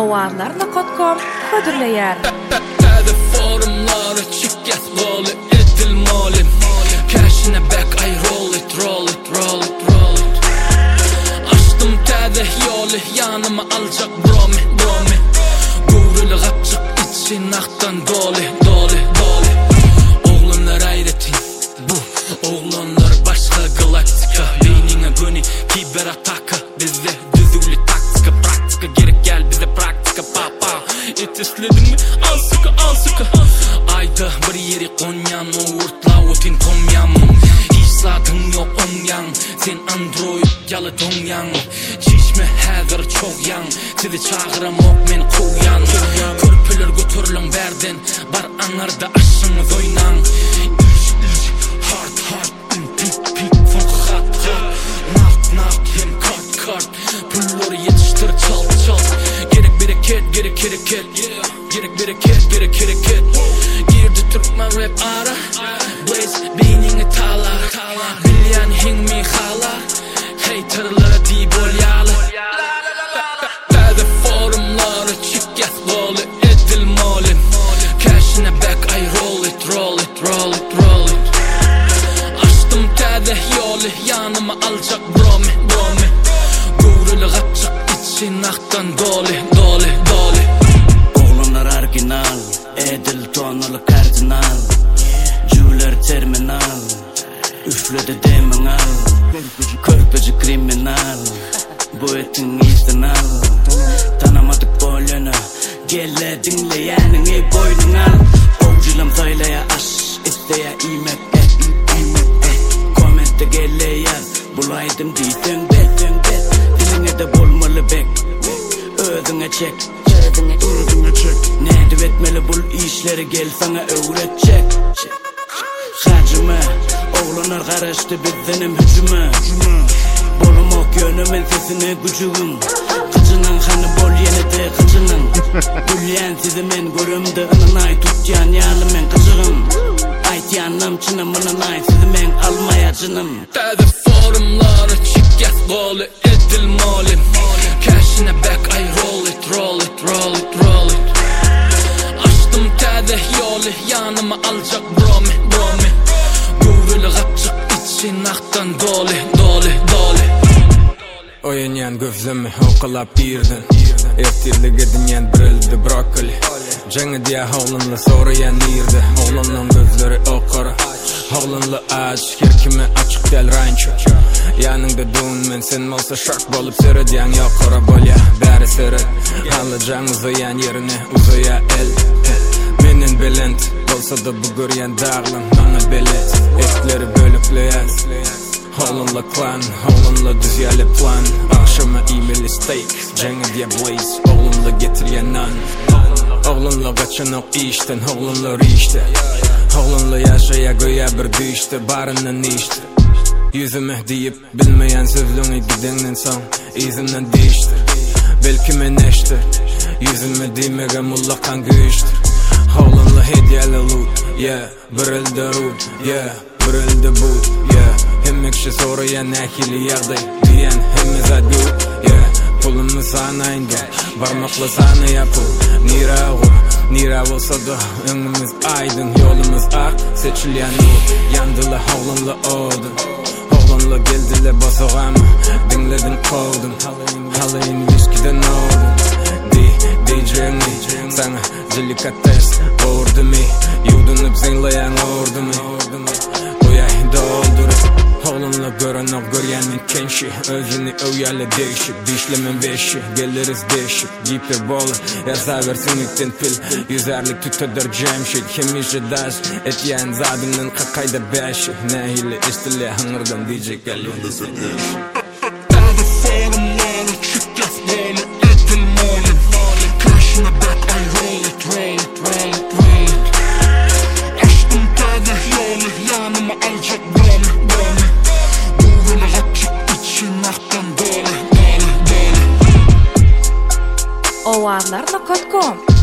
Ovarlar.com ködürleýär. Täze forumlara çykýas goly edilmeli. Cashine back I roll it. Açtım täze ýoly ýanyma aljak bromi. Gowruly gapçyk içi naqtan doli. Oğlanlar aýretin, bu oğlanlar başga galaktika. Beynine göni kiber ataka, bizde düzüli taktika, praktika gerek gel bize praktika pa. Etesledin mi? Al sıkı. Ayda bir yeri konyan, o urtla otin komyam. Hiç zatın yok onyan, sen android yalı donyan. Çişme hazır çok yan, sizi çağıram ok men koyan. Körpüler götürülün berden, bar anarda aşınız oynan. Hard, pik, funk hot. Knock, hem kart. Pulları yetiştir çal. Gerek bereket. Girdi Türkmen rap ara, Blaze beynini tala. Bilyan hingmi hala, haterlara di bolyalı. Täze forumlara çykýas goly edilmeli. Cashine back I roll it. Açtım täze ýoly ýanyma aljak bromi. Gowruly gapçyk içi naqtan doli. Oğlanlar original, edil tonalı kardinal. Jüler terminal, üfledi demin al. Körpeci kriminal, bu etin izden al. Tanamadık boylunu, gelle dinleyenini boynun al. Ovcilem söyleye aş, isteye imek Kommente gelle yaz, bulaydım diyden bet. Diline de bolmalı bek, özüne çek. Nädip etmeli bul işleri gel sana öwretjek. Hacıma, oğlanlar garaşdy bizdenim hücuma. Bolmak yönümen sesine gücügüm. Kıçının hanı bol yenide kıçının. Gülyen sizi men görümde ınanay tutyan yalı men kıçığım. Aytyanım çınımının ay sizi men almayacınım. Täze forumlara çykýas goly edilmeli. Cashine back I roll it. Açtım täze ýoly ýanyma aljak bromi. Gowruly gapçyk içi naqtan doli. Oýanýan gözlemi okalap birdin. Ertirlige dinýän birildi brokoli. Jaňy diýä howlanly soraýan nirdi. Oğlanlaryň gözleri okara. Howlanly aç, kirkime açyk del rancho. Ýanyňda dun men sen bolsa şak bolup seredýän ýokara bolýa. Bäri seret, alajaň uzaýan ýerine uzaýa el. Menen belent, bolsa da bu görýän dağlym mana belet. Etleri bölükleýär. Howlanly klan, howlanly düzýäli plan. Akşama e-mail steak, jaňy diýä Blaze, oğlanly getirýän nan. Oğlanly gaçanok işten, howlanly rişde. Howlanly ýaşaýa goýa bir düşde, barynyň işde. Yüzüme diýip bilmeýän sözlüňi gidenden soň izimden diýişdir. Belki men eşdir, yüzüme diýmegen mullakan güýçdir. Howlanly hedýäli lut, birildi rut, birildi bu, hemmekşi soraýan nähili ýagdaý diýen hemmeze dur, pulummy sanaýynda, barmakly sanaýa pul, nira bolsa da öňümüz aýdyn, ýolumuz ak, seçilýän nur, ýandyla howlanly odun. Howlanly geldile basagamy, dinledin kowdum, halaýyn wiskiden odun. DJ'ni sana delikates ordumy, ýudunyp zenglaýan ordumy. Oýay doldurup, howlanly görenok görýänmin kenşi. Özüni öýäli değişik, dişlemen beşi, geliriz değişik. Giper bolu, ýazabersinlikden pil, yüzerlik tütöder jemşit. Hemişe daş, etýän zadynyň kakayda beşi. Nähili istilä haňyrdan diyecek gelýär. Ovarlar.com